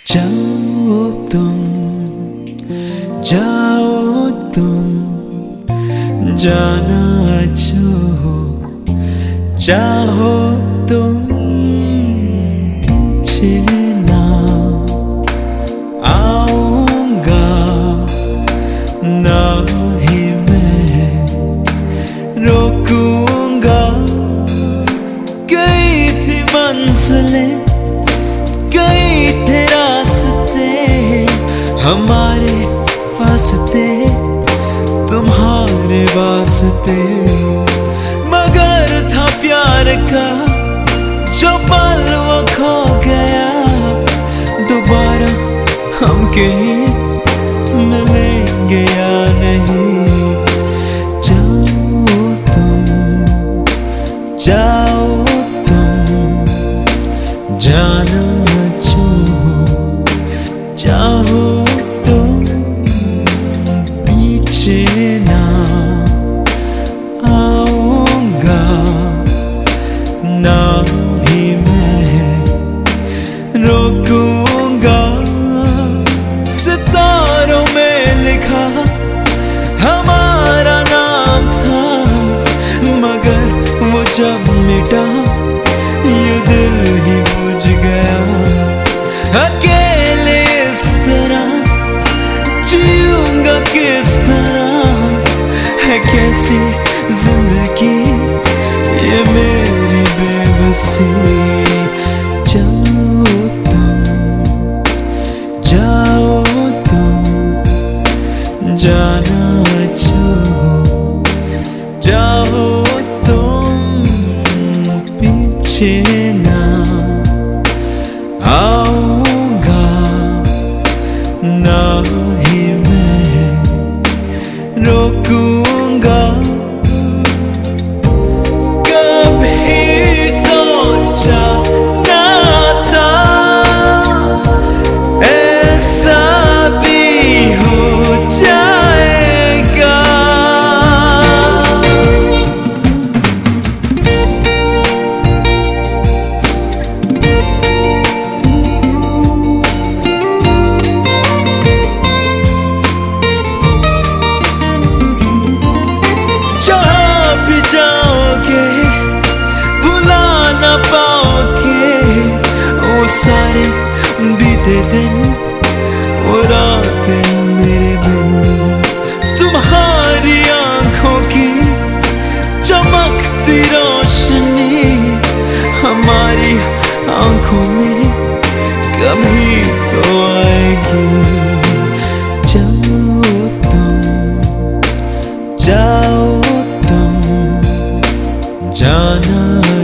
जाओ तुम, जाओ तुम, जाना जो चाहो तुम, जीना आऊंगा ना ही मैं रोकूंगा। कई थी मंजिलें, कई थे रास्ते, हमारे वास्ते तुम्हारे वास्ते। मगर था प्यार का जो पल वो खो गया, दोबारा हम कहीं मिलेंगे या नहीं। जाओ तुम, जाओ तुम, जाना जो चाहो तुम, पीछे ना आऊंगा ना ही मैं रोकूंगा। सितारों में लिखा हमारा नाम था, मगर वो जब मिटा ये दिल ही बुझ गया। अकेले इस तरह जीऊंगा किस तरह, है कैसी जिंदगी ये मेरी बेबसी। जाओ तुम, जाओ तुम, जाना जो जाओ तुम, पीछे ना आऊंगा ना ही मैं रोकूंगा। जाओगे भुला ना पाओगे वो सारे बीते दिन, वो रातें मेरे बिन। तुम्हारी आंखों की चमकती रोशनी हमारी आंखों में कभी तो आएगी। जाओ तुम, जाओ तुम, जाना